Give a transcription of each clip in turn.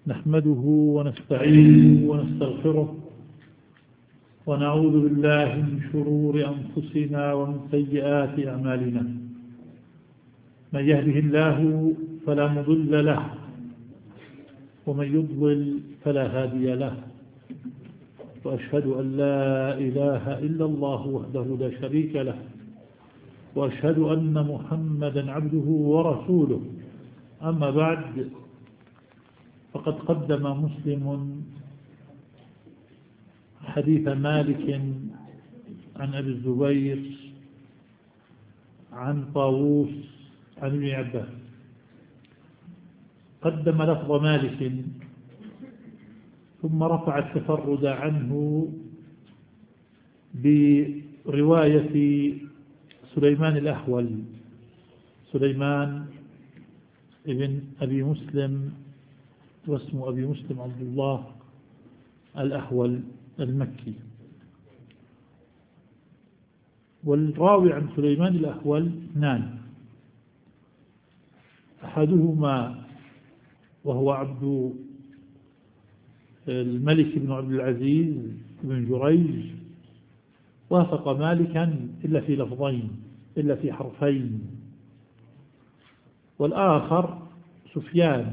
نحمده ونستعينه ونستغفره ونعوذ بالله من شرور أنفسنا ومن سيئات أعمالنا. من يهده الله فلا مضل له ومن يضلل فلا هادي له، وأشهد أن لا إله إلا الله وحده لا شريك له، وأشهد أن محمدا عبده ورسوله. أما بعد، فقد قدم مسلم حديث مالك عن أبي الزبير عن طاووس عن ابن عباس. قدم لفظ مالك ثم رفع التفرد عنه برواية سليمان الأحول، سليمان ابن أبي مسلم، واسم أبي مسلم عبد الله الأحول المكي. والراوي عن سليمان الأحول اثنان، أحدهما وهو عبد الملك بن عبد العزيز بن جريج، وافق مالكا إلا في لفظين، إلا في حرفين. والآخر سفيان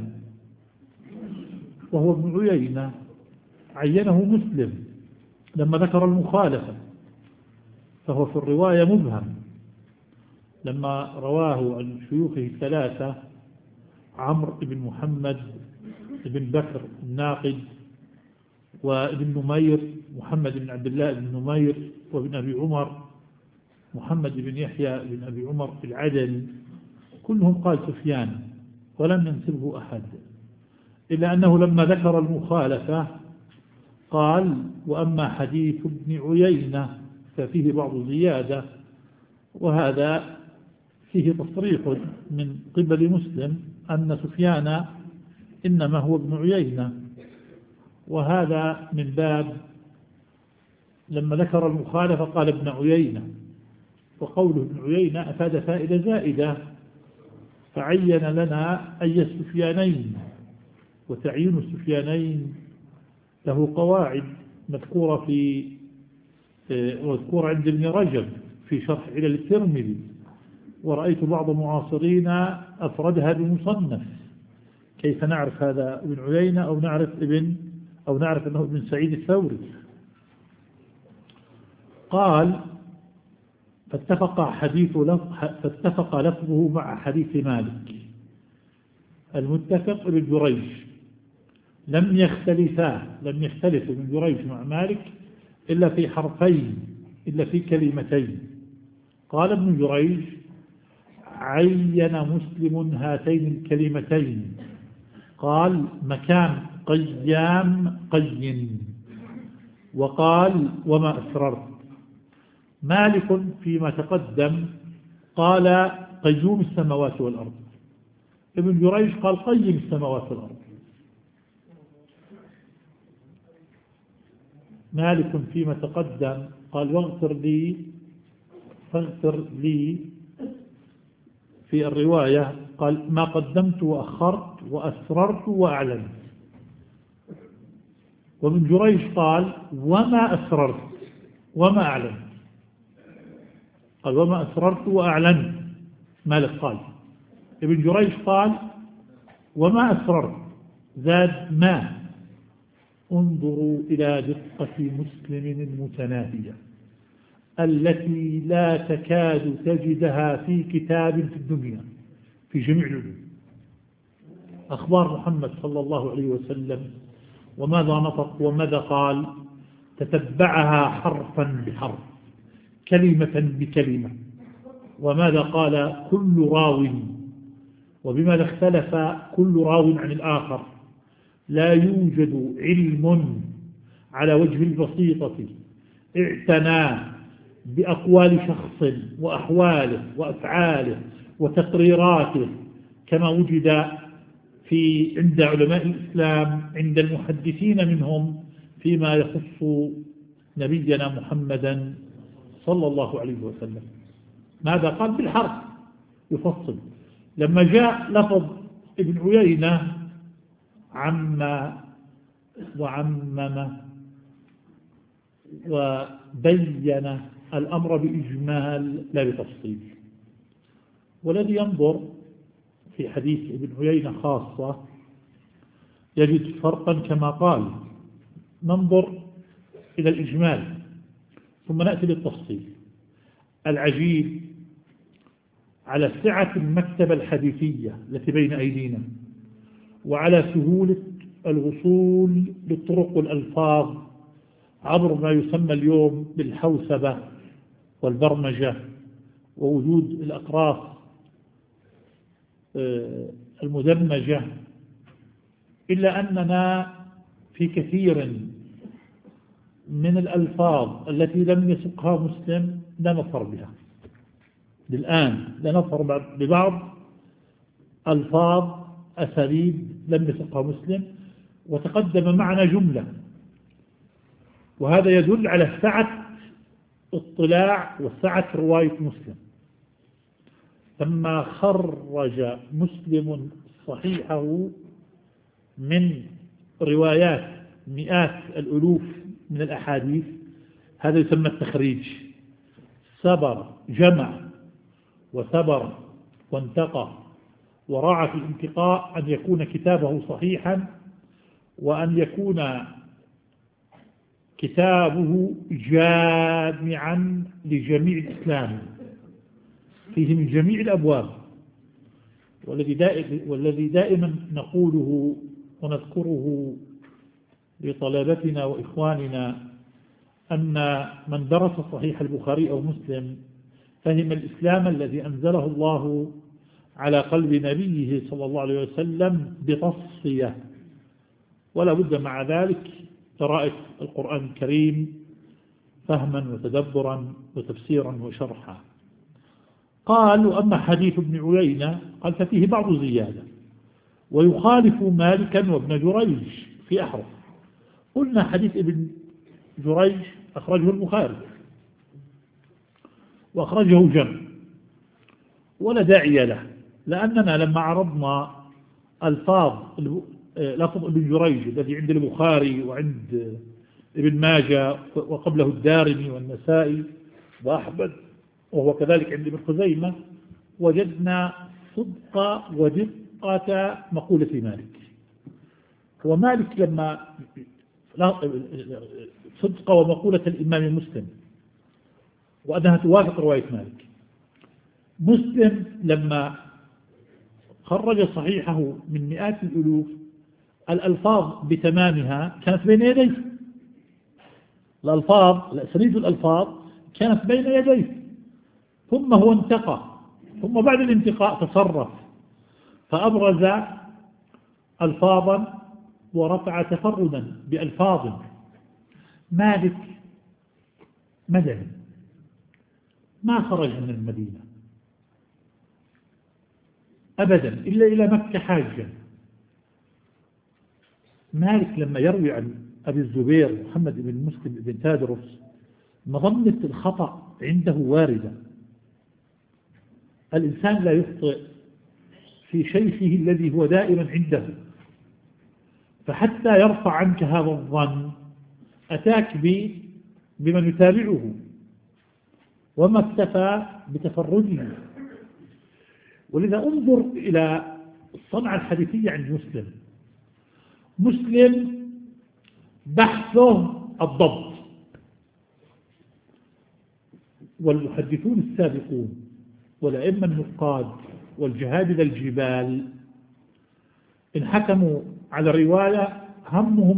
وهو ابن عيينة، عينه مسلم لما ذكر المخالفة، فهو في الرواية مبهم لما رواه عن شيوخه الثلاثة: عمرو بن محمد بن بكر الناقد، وابن نمير محمد بن عبد الله بن نمير، وابن أبي عمر محمد بن يحيى بن أبي عمر العدني. كلهم قال سفيان ولم ينسبه أحد، إلا أنه لما ذكر المخالفة قال: وأما حديث ابن عيينة ففيه بعض زيادة، وهذا فيه تصريح من قبل مسلم أن سفيان إنما هو ابن عيينة، وهذا من باب لما ذكر المخالفة قال ابن عيينة، وقوله ابن عيينة أفاد فائدة زائدة، فعين لنا أي السفيانين، وتعيين السفيانين له قواعد مذكورة عند ابن رجب في شرح علل الترمذي، ورأيت بعض المعاصرين أفردها بمصنف. كيف نعرف هذا ابن عيينة أو نعرف أنه ابن سعيد الثوري؟ قال: فاتفق لفظه مع حديث مالك. المتفق ابن جريج، لم يختلف ابن جريج مع مالك إلا في حرفين، إلا في كلمتين. قال ابن جريج: عين مسلم هاتين الكلمتين، قال: مكان قيام قين، وقال: وما أسررت. مالك فيما تقدم قال: قيوم السماوات والأرض. ابن جريج قال: قيم السماوات والأرض. مالك فيما تقدم قال: فاغفر لي في الرواية قال: ما قدمت وأخرت وأسررت وأعلنت. وابن جريج قال: وما أسررت وما أعلنت. قال: وما أسررت وأعلنت. مالك قال. ابن جريج قال: وما أسررت، زاد ما. انظروا إلى دقة مسلم المتناهية التي لا تكاد تجدها في كتاب في الدنيا في جميع العلوم. أخبار محمد صلى الله عليه وسلم وماذا نطق وماذا قال تتبعها حرفا بحرف، كلمة بكلمة، وماذا قال كل راو، وبماذا اختلف كل راو عن الآخر. لا يوجد علم على وجه البسيطة اعتنى بأقوال شخص وأحواله وأفعاله وتقريراته كما وجد عند علماء الإسلام، عند المحدثين منهم، فيما يخص نبينا محمدا صلى الله عليه وسلم. ماذا قال؟ بالحرف يفصل. لما جاء لفظ ابن عيينة عم وعمم وبين الأمر بإجمال لا بتفصيل. والذي ينظر في حديث ابن عيينة خاصة يجد فرقا كما قال. ننظر إلى الإجمال ثم نأتي للتفصيل. العجيب على سعة المكتبة الحديثية التي بين أيدينا، وعلى سهولة الوصول للطرق والألفاظ عبر ما يسمى اليوم بالحوسبة والبرمجة ووجود الأقراص المدمجة، إلا أننا في كثير من الألفاظ التي لم يسقها مسلم لا نظفر بها. للآن لا نظفر ببعض ألفاظ أساليب لم يسقها مسلم، وتقدم معنا جملة، وهذا يدل على سعة اطلاع وسعة رواية مسلم. لما خرج مسلم صحيحه من روايات مئات الألوف من الأحاديث، هذا يسمى التخريج. سبر، جمع وثبر وانتقى، وراعى في الانتقاء أن يكون كتابه صحيحا، وأن يكون كتابه جامعا لجميع الإسلام فيه من جميع الأبواب. والذي دائما نقوله ونذكره لطلبتنا وإخواننا أن من درس صحيح البخاري أو مسلم فهم الإسلام الذي أنزله الله على قلب نبيه صلى الله عليه وسلم بتصفية، ولا بد مع ذلك قراءة القرآن الكريم فهما وتدبرا وتفسيرا وشرحا. قال: وأما حديث ابن عيينة قال ففيه بعض زيادة ويخالف مالكا وابن جريج في أحرف. قلنا حديث ابن جريج أخرجه البخاري وأخرجه جمع ولا داعي له، لأننا لما عرضنا ألفاظ لفظ ابن جريج الذي عند البخاري وعند ابن ماجه وقبله الدارمي والنسائي وأحمد وهو كذلك عند ابن خزيمة، وجدنا صدق ودقة مقولة مالك. ومالك لما صدق ومقولة الإمام مسلم وأنها توافق رواية مالك. مسلم لما خرج صحيحه من مئات الألوف الألفاظ بتمامها كانت بين يديه، الأسانيد الألفاظ كانت بين يديه، ثم هو انتقى، ثم بعد الانتقاء تصرف فأبرز ألفاظا ورفع تفردا بألفاظ. مالك مدني ما خرج من المدينة أبدا إلا إلى مكة حاجا. مالك لما يروي عن أبي الزبير محمد بن مسلم بن تادرس مظنة الخطأ عنده واردة. الإنسان لا يخطئ في شيخه الذي هو دائما عنده، فحتى يرفع عنك هذا الظن أتاك بمن يتابعه وما اكتفى بتفرده. ولذا انظر إلى الصنعة الحديثية عند مسلم. مسلم بحثه الضبط، والمحدثون السابقون والأئمة النقاد والجهابذة الجبال إن حكموا على الرواية همهم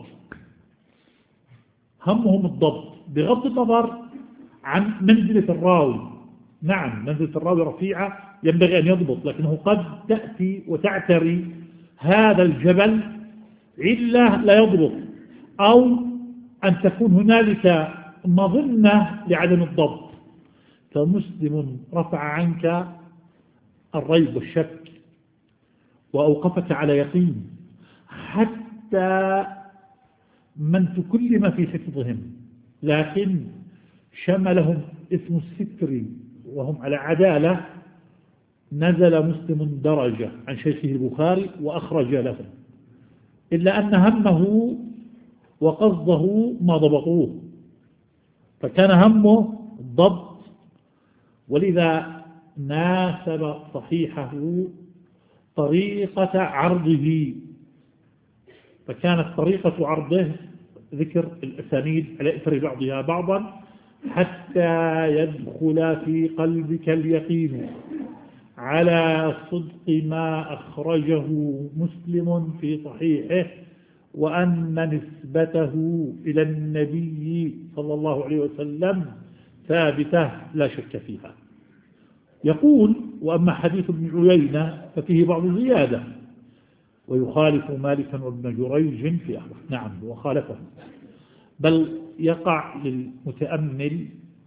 الضبط بغض النظر عن منزلة الراوي. نعم منزلة الراوي رفيعة ينبغي أن يضبط، لكنه قد تأتي وتعتري هذا الجبل علة لا يضبط، أو أن تكون هنالك مظنة لعدم الضبط. فمسلم رفع عنك الريب والشك وأوقفك على يقين، حتى من تكلم في حفظهم لكن شملهم اسم الستر وهم على عدالة، نزل مسلم درجة عن شيخه البخاري وأخرج لهم. إلا أن همه وقصده ما ضبطوه، فكان همه الضبط، ولذا ناسب صحيحه طريقة عرضه، فكانت طريقة عرضه ذكر الأسانيد على إثر بعضها بعضا حتى يدخل في قلبك اليقين على صدق ما أخرجه مسلم في صحيحه، وأن نسبته إلى النبي صلى الله عليه وسلم ثابتة لا شك فيها. يقول: وأما حديث ابن عيينة ففيه بعض زيادة ويخالف مالكا وابن جريج في أحوال. نعم، وخالفه، بل يقع للمتأمل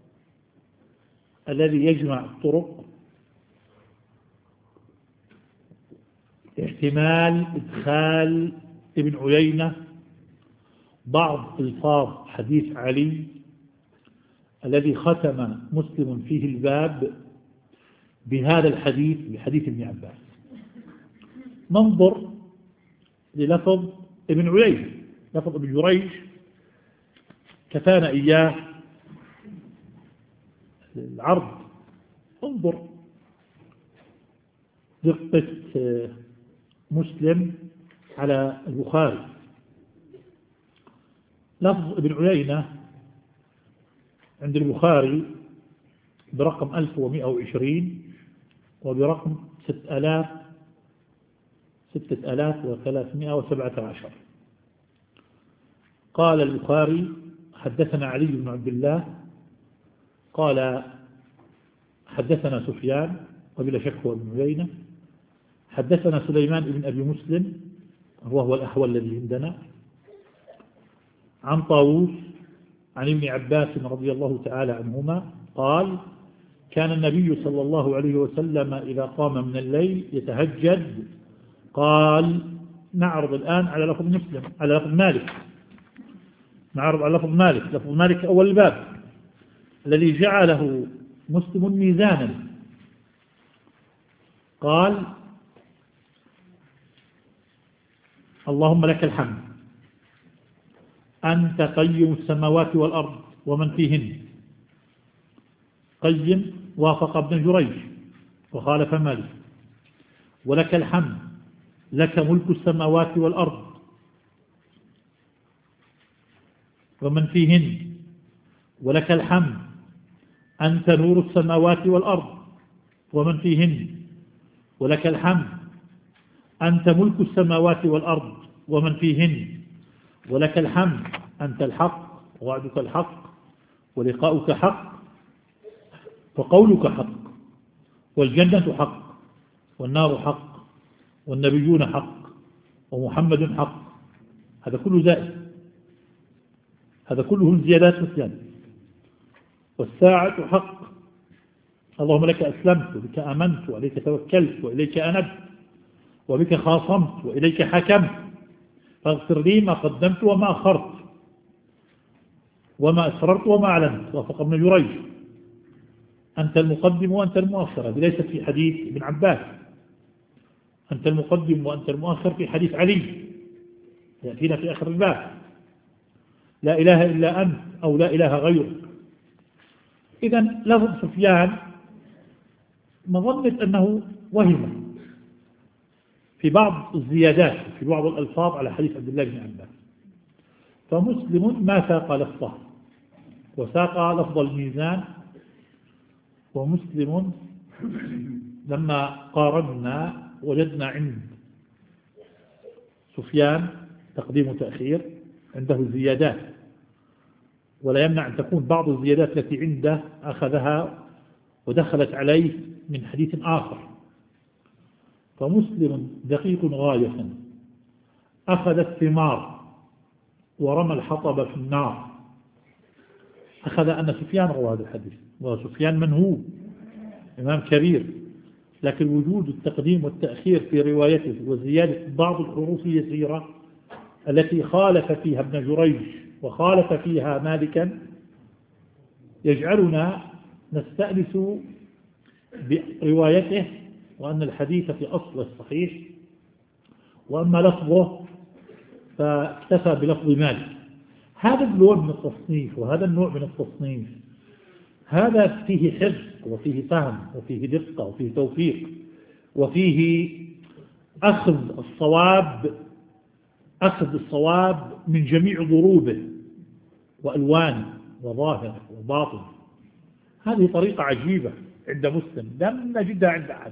الذي يجمع الطرق احتمال إدخال ابن عيينة بعض ألفاظ حديث علي الذي ختم مسلم فيه الباب بهذا الحديث، بحديث ابن عباس. ننظر للفظ ابن عيينة. لفظ ابن جريج كفانا إياه العرض. انظر دقة مسلم على البخاري. لفظ ابن عيينة عند البخاري برقم 1120 وبرقم 6317. قال البخاري: حدثنا علي بن عبد الله قال حدثنا سفيان، وبلا شك هو ابن عيينة. حدثنا سليمان بن أبي مسلم وهو الأحول الذي عندنا، عن طاووس عن ابن عباس رضي الله تعالى عنهما قال: كان النبي صلى الله عليه وسلم إذا قام من الليل يتهجد. قال: نعرض الآن على لفظ مسلم، على لفظ مالك. نعرض على لفظ مالك. لفظ مالك أول الباب الذي جعله مسلم ميزانا. قال: اللهم لك الحمد أنت قيم السماوات والأرض ومن فيهن. قيم وافق ابن جريج وخالف مالك. ولك الحمد لك ملك السماوات والأرض ومن فيهن. ولك الحمد أنت نور السماوات والأرض ومن فيهن. ولك الحمد أنت ملك السماوات والأرض ومن فيهن. ولك الحمد أنت الحق ووعدك الحق ولقاؤك حق وقولك حق والجنة حق والنار حق والنبيون حق ومحمد حق. هذا كله زائد، هذا كله الزيادات والزيادة. والساعة حق. اللهم لك أسلمت وبك آمنت وإليك توكلت وإليك أنبت وبك خاصمت وإليك حكمت فاغفر لي ما قدمت وما أخرت وما أسررت وما أعلنت. وافق ابن جريج. أنت المقدم وأنت المؤخر. هذه ليست في حديث ابن عباس. أنت المقدم وأنت المؤخر في حديث علي يأتينا في آخر الباب. لا إله إلا أنت أو لا إله غيرك. إذن لفظ سفيان مظنة أنه وهم في بعض الزيادات في بعض الألفاظ على حديث عبد الله بن عباس، فمسلم ما ساق لفظه وساق لفظ الميزان. ومسلم لما قارنا وجدنا عند سفيان تقديم وتأخير، عنده زيادات، ولا يمنع أن تكون بعض الزيادات التي عنده أخذها ودخلت عليه من حديث آخر. فمسلم دقيق غاية، أخذ الثمار ورمى الحطب في النار. أخذ أن سفيان روى هذا الحديث، وسفيان من هو إمام كبير، لكن وجود التقديم والتأخير في روايته وزيادة بعض الحروف اليسيرة التي خالف فيها ابن جريج وخالف فيها مالكا يجعلنا نستأنس بروايته، وأن الحديث في أصل الصحيح. وأما لفظه فاكتفى بلفظ مالك. هذا النوع من التصنيف وهذا النوع من التصنيف هذا فيه حفظ وفيه فهم وفيه دقة وفيه توفيق وفيه أخذ الصواب من جميع ضروبه وألوانه وظاهره وباطنه. هذه طريقة عجيبة عند مسلم لم نجدها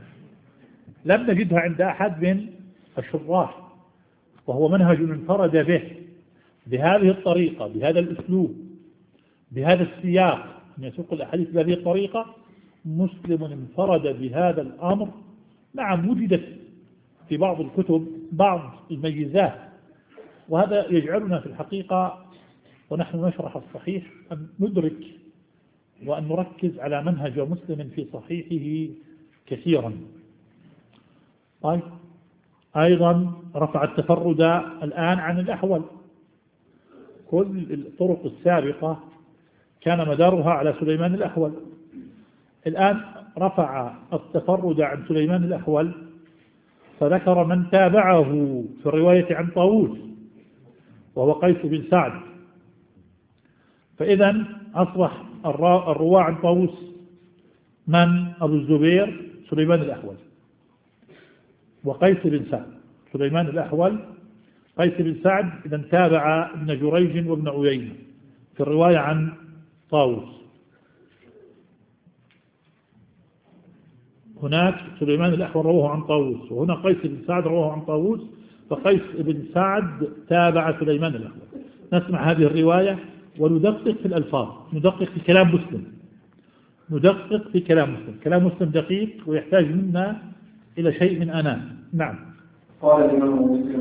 عند أحد من الشراح، وهو منهج انفرد به بهذه الطريقة بهذا الأسلوب بهذا السياق من يسوق الأحاديث بهذه الطريقة. مسلم انفرد بهذا الأمر. نعم وجدت في بعض الكتب بعض الميزات، وهذا يجعلنا في الحقيقة ونحن نشرح الصحيح أن ندرك وأن نركز على منهج مسلم في صحيحه كثيرا. طيب أيضا رفع التفرد الآن عن الأحول. كل الطرق السابقة كان مدارها على سليمان الأحول، الآن رفع التفرد عن سليمان الأحول فذكر من تابعه في الرواية عن طاووس وهو قيس بن سعد. فإذا أصبح الرواة عن طاووس من؟ أبو الزبير سليمان الأحول وقيس بن سعد. سليمان الأحول قيس بن سعد إذا تابع ابن جريج وابن عيينة في الرواية عن طاووس. هناك سليمان الأحول رواه عن طاووس، وهنا قيس بن سعد رواه عن طاووس، فقيس بن سعد تابع سليمان الأحول. نسمع هذه الرواية وندقق في الألفاظ، ندقق في كلام مسلم، كلام مسلم دقيق ويحتاج منا إلى شيء من أناه. نعم. قال الإمام مسلم